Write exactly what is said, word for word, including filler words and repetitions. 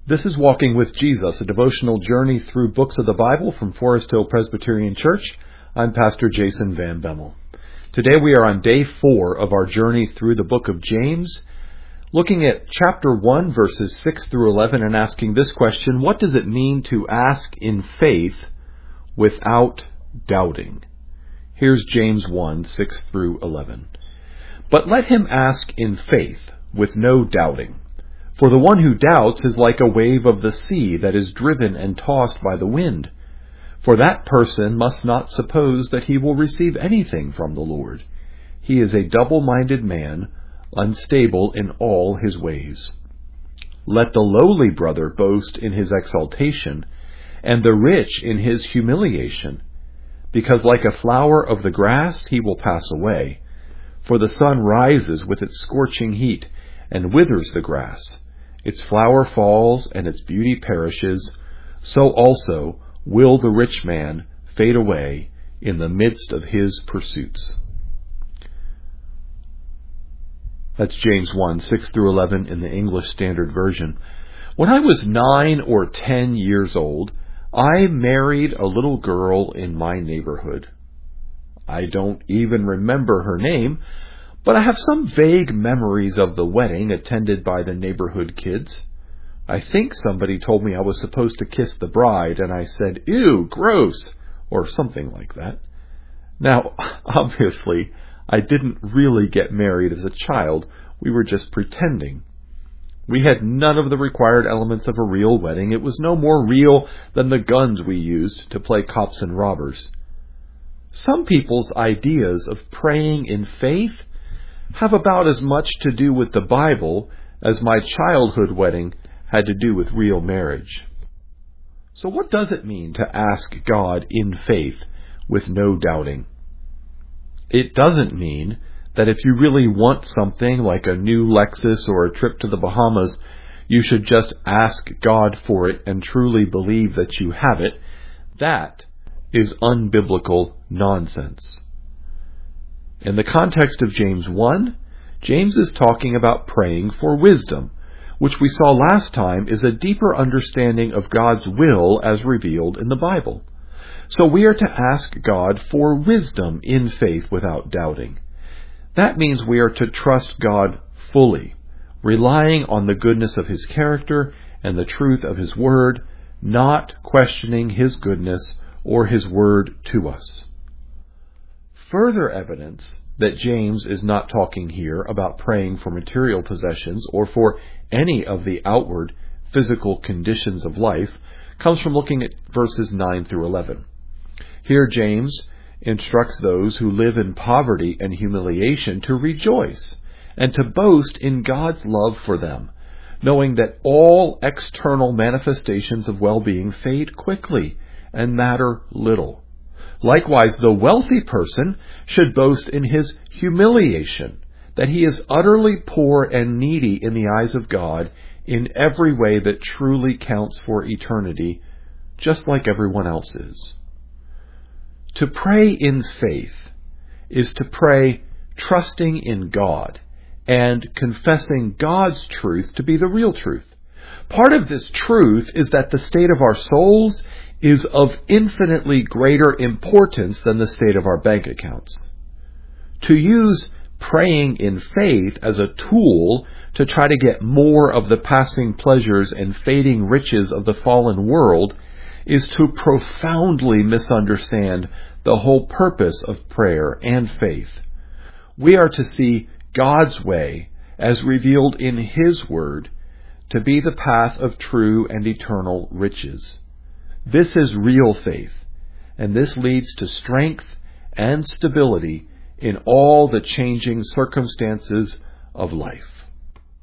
This is Walking with Jesus, a devotional journey through books of the Bible from Forest Hill Presbyterian Church. I'm Pastor Jason Van Bemmel. Today we are on day four of our journey through the book of James, looking at chapter one, verses six through eleven, and asking this question: what does it mean to ask in faith without doubting? Here's James one, six through eleven. But let him ask in faith with no doubting. For the one who doubts is like a wave of the sea that is driven and tossed by the wind. For that person must not suppose that he will receive anything from the Lord. He is a double-minded man, unstable in all his ways. Let the lowly brother boast in his exaltation, and the rich in his humiliation, because like a flower of the grass he will pass away. For the sun rises with its scorching heat, and withers the grass. Its flower falls, and its beauty perishes. So also will the rich man fade away in the midst of his pursuits. That's James one, six through eleven in the English Standard Version. When I was nine or ten years old, I married a little girl in my neighborhood. I don't even remember her name, but I have some vague memories of the wedding attended by the neighborhood kids. I think somebody told me I was supposed to kiss the bride, and I said, "Ew, gross," or something like that. Now, obviously, I didn't really get married as a child. We were just pretending. We had none of the required elements of a real wedding. It was no more real than the guns we used to play cops and robbers. Some people's ideas of praying in faith have about as much to do with the Bible as my childhood wedding had to do with real marriage. So what does it mean to ask God in faith with no doubting? It doesn't mean that if you really want something like a new Lexus or a trip to the Bahamas, you should just ask God for it and truly believe that you have it. That is unbiblical nonsense. In the context of James one, James is talking about praying for wisdom, which we saw last time is a deeper understanding of God's will as revealed in the Bible. So we are to ask God for wisdom in faith without doubting. That means we are to trust God fully, relying on the goodness of His character and the truth of His Word, not questioning His goodness or His Word to us. Further evidence that James is not talking here about praying for material possessions or for any of the outward physical conditions of life comes from looking at verses nine through eleven. Here James instructs those who live in poverty and humiliation to rejoice and to boast in God's love for them, knowing that all external manifestations of well-being fade quickly and matter little. Likewise, the wealthy person should boast in his humiliation, that he is utterly poor and needy in the eyes of God in every way that truly counts for eternity, just like everyone else is. To pray in faith is to pray trusting in God and confessing God's truth to be the real truth. Part of this truth is that the state of our souls is of infinitely greater importance than the state of our bank accounts. To use praying in faith as a tool to try to get more of the passing pleasures and fading riches of the fallen world is to profoundly misunderstand the whole purpose of prayer and faith. We are to see God's way, as revealed in His Word, to be the path of true and eternal riches. This is real faith, and this leads to strength and stability in all the changing circumstances of life.